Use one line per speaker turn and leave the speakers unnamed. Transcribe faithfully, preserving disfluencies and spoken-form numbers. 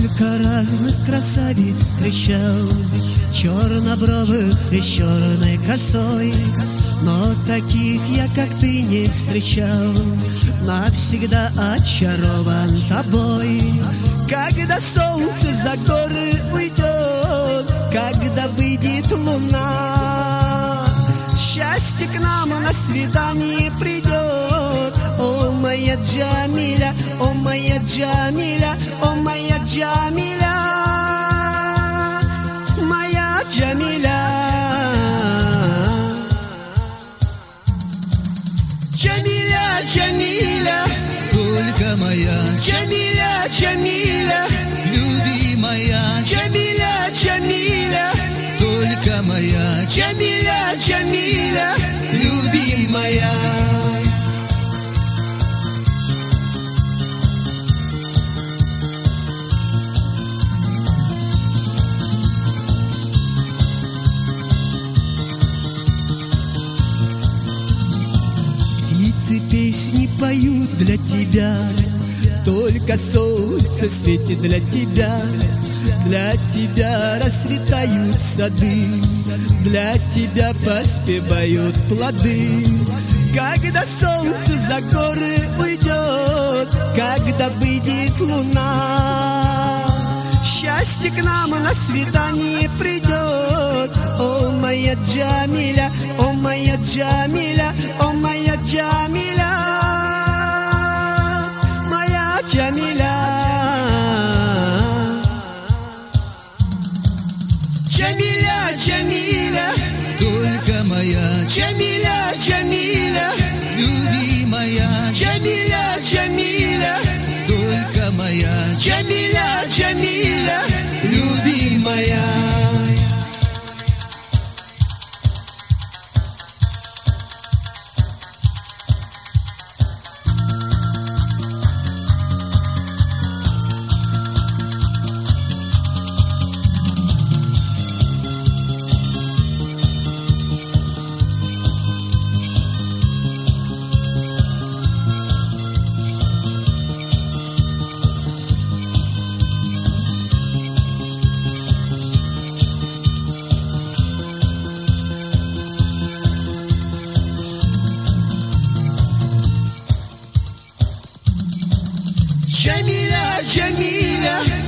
Сколько разных красавиц встречал, чернобровых и с черной косой, но таких я, как ты, не встречал. Навсегда очарован тобой. Когда солнце за горы уйдет, когда выйдет луна, счастье к нам на свидание придет. О, моя Джамиля, о, моя Джамиля, о, моя Джамиля, моя Джамиля. Джамиля, Джамиля,
только моя
Джамиля, Джамиля,
любимая,
Джамиля, Джамиля,
только моя
Джамиля, Джамиля,
любимая.
Птицы песни поют для тебя, только солнце светит для тебя. Для тебя расцветают сады, для тебя поспевают плоды. Когда солнце за горы уйдет, когда выйдет луна, счастье к нам на свидание придет. О, моя Джамиля, о, моя Джамиля, о, моя Джамиля, моя Джамиля. Джамиля, Джамиля,
только моя
Джамиля, Джамиля,
любимая,
Джамиля, Джамиля,
только моя
Джамиля, Джамиля, любимая. Джамиля, Джамиля,